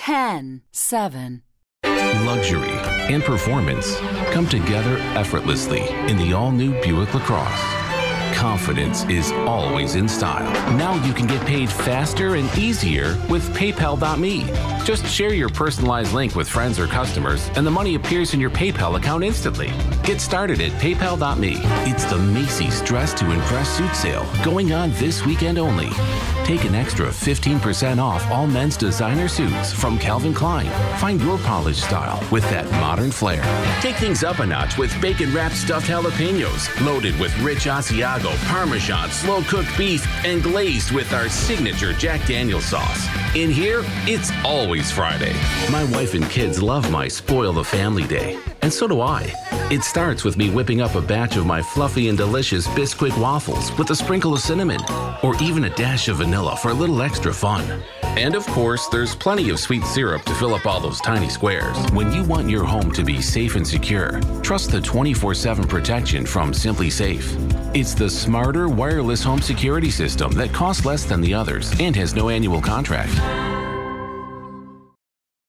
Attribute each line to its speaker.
Speaker 1: 10, 7.
Speaker 2: Luxury and performance come together effortlessly in the all-new Buick LaCrosse. Confidence is always in style. Now you can get paid faster and easier with PayPal.me. Just share your personalized link with friends or customers, and the money appears in your PayPal account instantly. Get started at PayPal.me. It's the Macy's Dress to Impress suit sale going on this weekend only. Take an extra 15% off all men's designer suits from Calvin Klein. Find your polished style with that modern flair. Take things up a notch with bacon-wrapped stuffed jalapenos, loaded with rich Asiago, Parmesan, slow-cooked beef, and glazed with our signature Jack Daniel's sauce. In here, it's always Friday. My wife and kids love my Spoil the Family Day, and so do I. It starts with me whipping up a batch of my fluffy and delicious Bisquick waffles with a sprinkle of cinnamon, or even a dash of vanilla for a little extra fun. And of course, there's plenty of sweet syrup to fill up all those tiny squares. When you want your home to be safe and secure, trust the 24/7 protection from Simply Safe. It's the smarter wireless home security system that costs less than the others and has no annual contract.